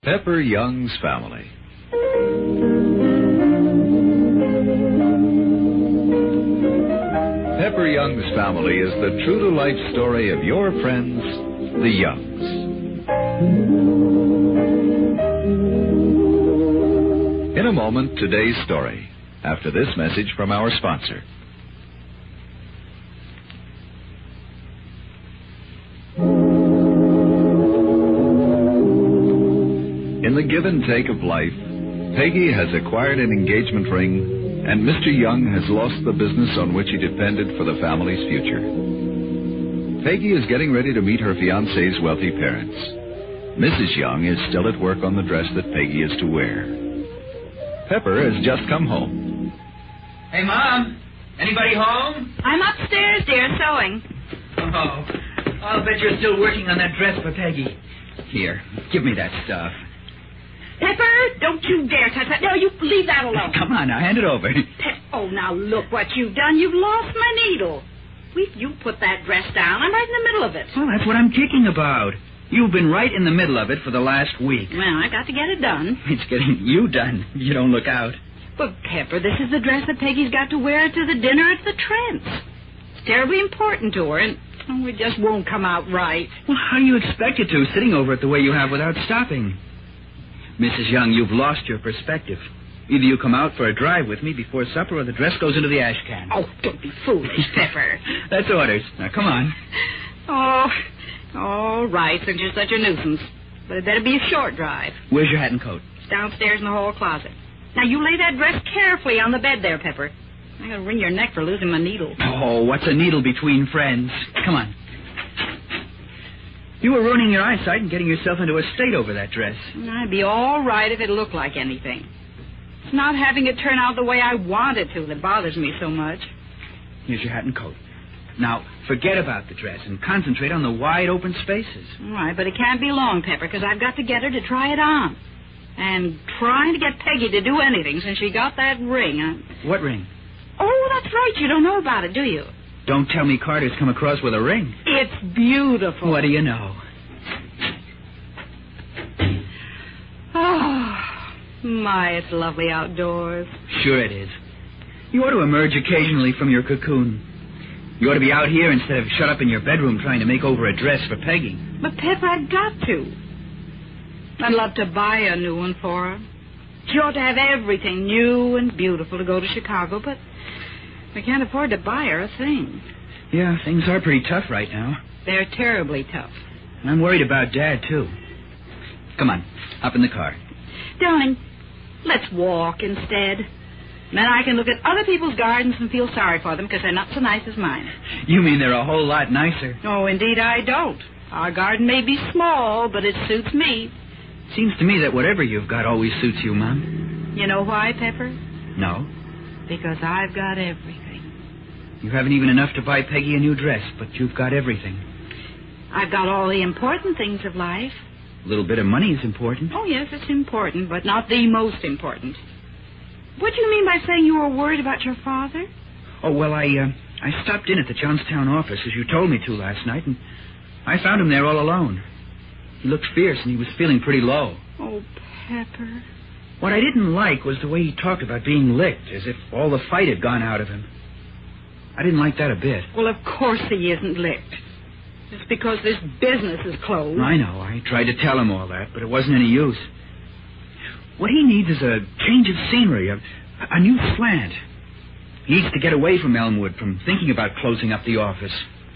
Pepper Young's Family. Pepper Young's Family is the true-to-life story of your friends, the Youngs. In a moment, today's story, after this message from our sponsor. In the give and take of life, Peggy has acquired an engagement ring, and Mr. Young has lost the business on which he depended for the family's future. Peggy is getting ready to meet her fiancé's wealthy parents. Mrs. Young is still at work on the dress that Peggy is to wear. Pepper has just come home. Hey, Mom, anybody home? I'm upstairs, dear, sewing. Oh, I'll bet you're still working on that dress for Peggy. Here, give me that stuff. Pepper, don't you dare touch that. No, you leave that alone. Come on, now, hand it over. Oh, now look what you've done. You've lost my needle. You put that dress down. I'm right in the middle of it. Well, that's what I'm kicking about. You've been right in the middle of it for the last week. Well, I got to get it done. It's getting you done. You don't look out. But, Pepper, this is the dress that Peggy's got to wear to the dinner at the Trents. It's terribly important to her, and it just won't come out right. Well, how do you expect it to, sitting over it the way you have without stopping? Mrs. Young, you've lost your perspective. Either you come out for a drive with me before supper or the dress goes into the ash can. Oh, don't be foolish, Pepper. That's orders. Now, come on. Oh, all right, since you're such a nuisance. But it better be a short drive. Where's your hat and coat? It's downstairs in the hall closet. Now, you lay that dress carefully on the bed there, Pepper. I'm going to wring your neck for losing my needle. Oh, what's a needle between friends? Come on. You were ruining your eyesight and getting yourself into a state over that dress. I'd be all right if it looked like anything. It's not having it turn out the way I want it to that bothers me so much. Here's your hat and coat. Now, forget about the dress and concentrate on the wide open spaces. All right, but it can't be long, Pepper, because I've got to get her to try it on. And trying to get Peggy to do anything since she got that ring. What ring? Oh, that's right. You don't know about it, do you? Don't tell me Carter's come across with a ring. It's beautiful. What do you know? Oh, my, it's lovely outdoors. Sure it is. You ought to emerge occasionally from your cocoon. You ought to be out here instead of shut up in your bedroom trying to make over a dress for Peggy. But, Pepper, I've got to. I'd love to buy a new one for her. She ought to have everything new and beautiful to go to Chicago, but I can't afford to buy her a thing. Yeah, things are pretty tough right now. They're terribly tough. I'm worried about Dad, too. Come on, hop in the car. Darling, let's walk instead. Then I can look at other people's gardens and feel sorry for them because they're not so nice as mine. You mean they're a whole lot nicer? Oh, indeed I don't. Our garden may be small, but it suits me. Seems to me that whatever you've got always suits you, Mom. You know why, Pepper? No. Because I've got everything. You haven't even enough to buy Peggy a new dress, but you've got everything. I've got all the important things of life. A little bit of money is important. Oh, yes, it's important, but not the most important. What do you mean by saying you were worried about your father? Oh, well, I stopped in at the Johnstown office, as you told me to last night, and I found him there all alone. He looked fierce, and he was feeling pretty low. Oh, Pepper. What I didn't like was the way he talked about being licked, as if all the fight had gone out of him. I didn't like that a bit. Well, of course he isn't licked. Just because this business is closed. I know. I tried to tell him all that, but it wasn't any use. What he needs is a change of scenery, a new slant. He needs to get away from Elmwood, from thinking about closing up the office.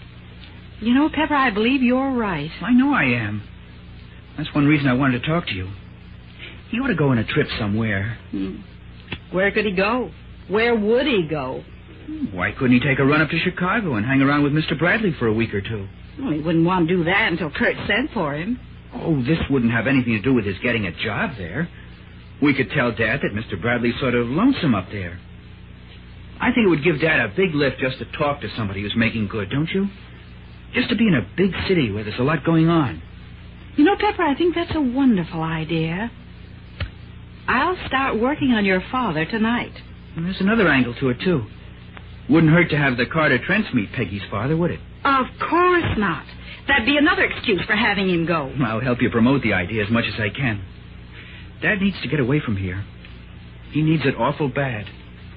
You know, Pepper, I believe you're right. I know I am. That's one reason I wanted to talk to you. He ought to go on a trip somewhere. Where could he go? Where would he go? Why couldn't he take a run up to Chicago and hang around with Mr. Bradley for a week or two? Well, he wouldn't want to do that until Kurt sent for him. Oh, this wouldn't have anything to do with his getting a job there. We could tell Dad that Mr. Bradley's sort of lonesome up there. I think it would give Dad a big lift just to talk to somebody who's making good, don't you? Just to be in a big city where there's a lot going on. You know, Pepper, I think that's a wonderful idea. I'll start working on your father tonight. And there's another angle to it, too. Wouldn't hurt to have the Carter Trents meet Peggy's father, would it? Of course not. That'd be another excuse for having him go. I'll help you promote the idea as much as I can. Dad needs to get away from here. He needs it awful bad.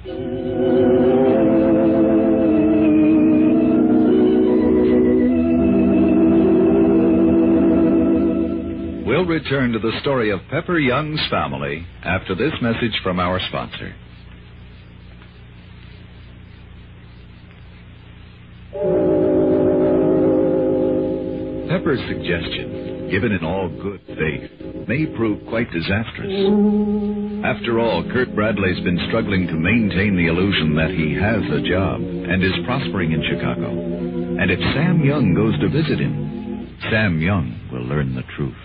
We'll return to the story of Pepper Young's family after this message from our sponsor. Pepper's suggestion, given in all good faith, may prove quite disastrous. After all, Kurt Bradley's been struggling to maintain the illusion that he has a job and is prospering in Chicago. And if Sam Young goes to visit him, Sam Young will learn the truth.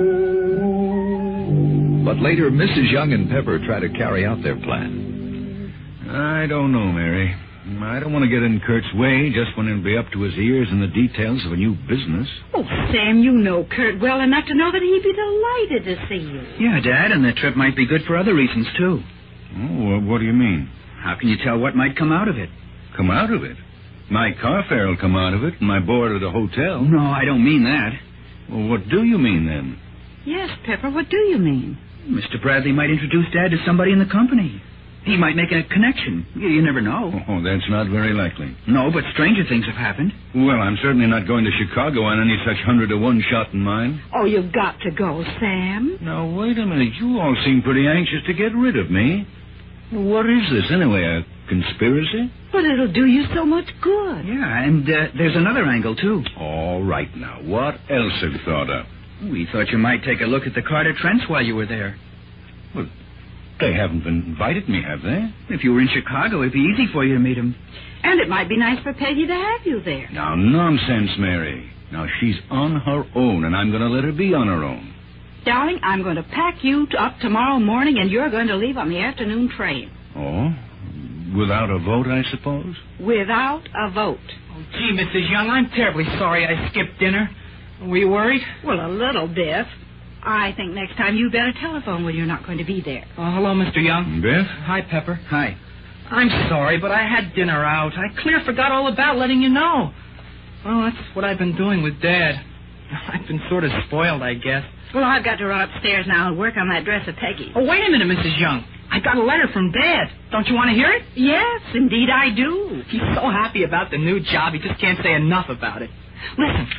But later, Mrs. Young and Pepper try to carry out their plan. I don't know, Mary. I don't want to get in Kurt's way just when he'll be up to his ears in the details of a new business. Oh, Sam, you know Kurt well enough to know that he'd be delighted to see you. Yeah, Dad, and the trip might be good for other reasons, too. Oh, what do you mean? How can you tell what might come out of it? Come out of it? My car fare will come out of it, and my board at a hotel. No, I don't mean that. Well, what do you mean, then? Yes, Pepper, what do you mean? Mr. Bradley might introduce Dad to somebody in the company. He might make a connection. You never know. Oh, that's not very likely. No, but stranger things have happened. Well, I'm certainly not going to Chicago on any such 100-to-1 shot in mind. Oh, you've got to go, Sam. Now, wait a minute. You all seem pretty anxious to get rid of me. What is this, anyway? A conspiracy? But it'll do you so much good. Yeah, and there's another angle, too. All right, now. What else have you thought of? We thought you might take a look at the Carter Trents while you were there. Well, they haven't invited me, have they? If you were in Chicago, it'd be easy for you to meet him. And it might be nice for Peggy to have you there. Now, nonsense, Mary. Now, she's on her own, and I'm going to let her be on her own. Darling, I'm going to pack you up tomorrow morning, and you're going to leave on the afternoon train. Oh? Without a vote, I suppose? Without a vote. Oh, gee, Mrs. Young, I'm terribly sorry I skipped dinner. Were you worried? Well, a little bit. I think next time you better telephone when you're not going to be there. Oh, hello, Mr. Young. Beth? Hi, Pepper. Hi. I'm sorry, but I had dinner out. I clear forgot all about letting you know. Well, that's what I've been doing with Dad. I've been sort of spoiled, I guess. Well, I've got to run upstairs now and work on that dress of Peggy. Oh, wait a minute, Mrs. Young. I got a letter from Dad. Don't you want to hear it? Yes, indeed I do. He's so happy about the new job, he just can't say enough about it. Listen,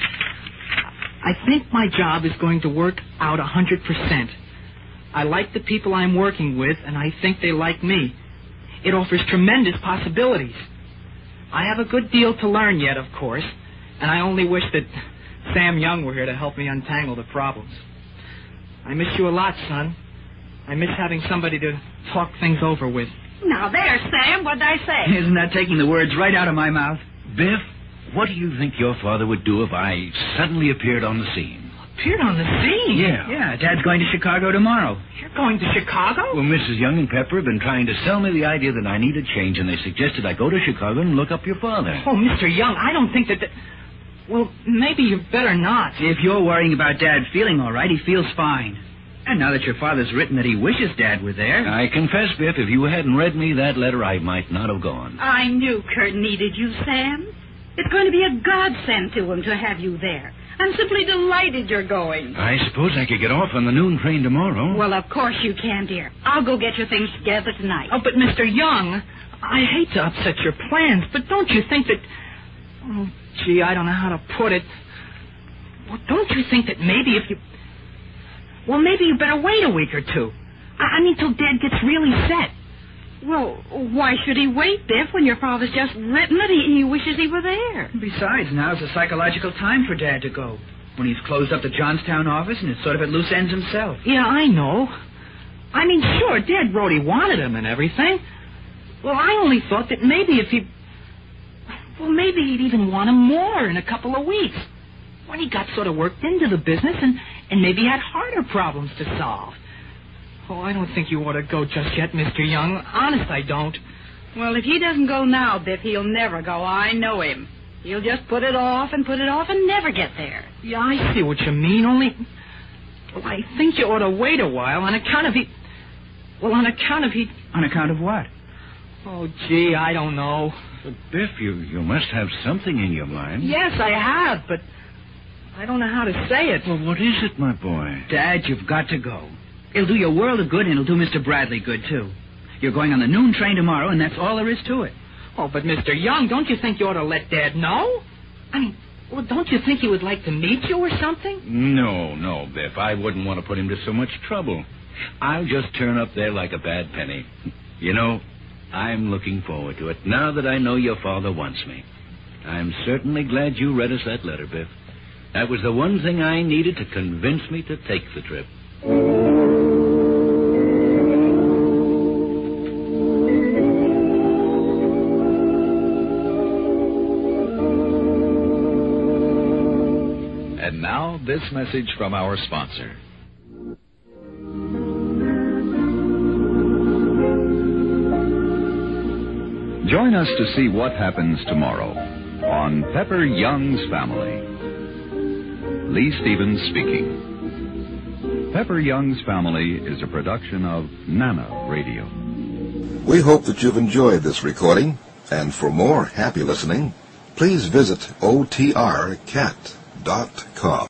I think my job is going to work out 100%. I like the people I'm working with, and I think they like me. It offers tremendous possibilities. I have a good deal to learn yet, of course, and I only wish that Sam Young were here to help me untangle the problems. I miss you a lot, son. I miss having somebody to talk things over with. Now there, Sam, what'd I say? Isn't that taking the words right out of my mouth? Biff, what do you think your father would do if I suddenly appeared on the scene? Appeared on the scene? Yeah, Dad's going to Chicago tomorrow. You're going to Chicago? Well, Mrs. Young and Pepper have been trying to sell me the idea that I need a change, and they suggested I go to Chicago and look up your father. Oh, Mr. Young, I don't think that... Well, maybe you better not. If you're worrying about Dad feeling all right, he feels fine. And now that your father's written that he wishes Dad were there... I confess, Biff, if you hadn't read me that letter, I might not have gone. I knew Kurt needed you, Sam. It's going to be a godsend to him to have you there. I'm simply delighted you're going. I suppose I could get off on the noon train tomorrow. Well, of course you can, dear. I'll go get your things together tonight. Oh, but Mr. Young, I hate to upset your plans, but don't you think that... Oh, gee, I don't know how to put it. Well, don't you think that maybe if you... Well, maybe you better wait a week or two. I mean, till Dad gets really set. Well, why should he wait, Biff, when your father's just written that he wishes he were there? Besides, now's a psychological time for Dad to go. When he's closed up the Johnstown office and is sort of at loose ends himself. Yeah, I know. I mean, sure, Dad wrote he wanted him and everything. Well, I only thought that maybe if he... Well, maybe he'd even want him more in a couple of weeks. When he got sort of worked into the business and maybe had harder problems to solve. Oh, I don't think you ought to go just yet, Mr. Young. Honest, I don't. Well, if he doesn't go now, Biff, he'll never go. I know him. He'll just put it off and never get there. Yeah, I see what you mean, only... Well, I think you ought to wait a while on account of he... Well, on account of he... On account of what? Oh, gee, I don't know. But, Biff, you must have something in your mind. Yes, I have, but I don't know how to say it. Well, what is it, my boy? Dad, you've got to go. It'll do you a world of good, and it'll do Mr. Bradley good, too. You're going on the noon train tomorrow, and that's all there is to it. Oh, but Mr. Young, don't you think you ought to let Dad know? I mean, well, don't you think he would like to meet you or something? No, Biff. I wouldn't want to put him to so much trouble. I'll just turn up there like a bad penny. You know, I'm looking forward to it, now that I know your father wants me. I'm certainly glad you read us that letter, Biff. That was the one thing I needed to convince me to take the trip. And now, this message from our sponsor. Join us to see what happens tomorrow on Pepper Young's Family. Lee Stevens speaking. Pepper Young's Family is a production of Nana Radio. We hope that you've enjoyed this recording, and for more happy listening, please visit otrcat.com.